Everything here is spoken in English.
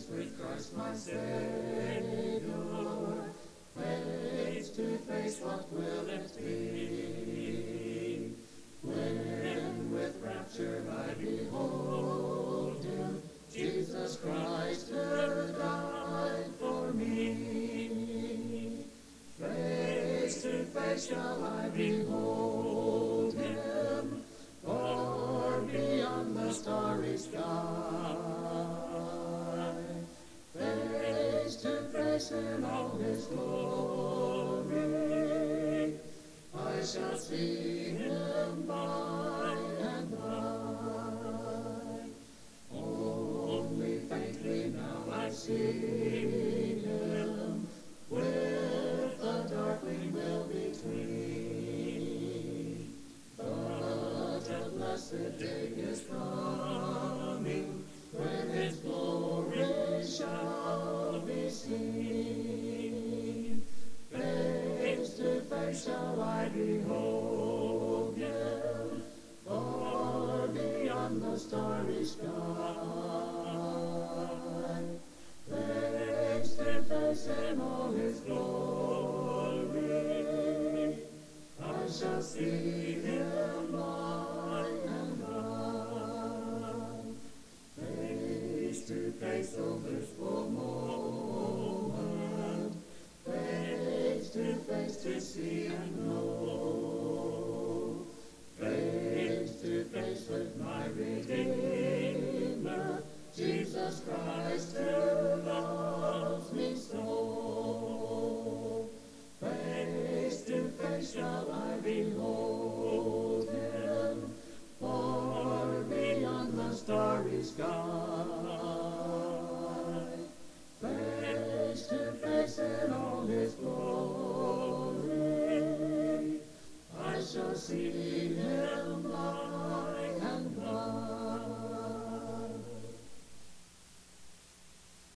with Christ my Savior. Face to face, what will it be? When with rapture I behold Him, Jesus Christ who died for me. Face to face shall I behold Him, far beyond the starry sky. Face to face in all His glory, I shall see Him by and by. Only faintly now I see Him, with a darkling veil between. But a blessed day is coming, when His glory shall be seen. Face to face shall I behold Him, far beyond the starry sky. Face to face in all His glory, I shall see Him by and by. Face to face, oh blissful moment, face to see and know. Face to face with my Redeemer, Jesus Christ who loves me so. Face to face shall I behold Him, far beyond the starry sky.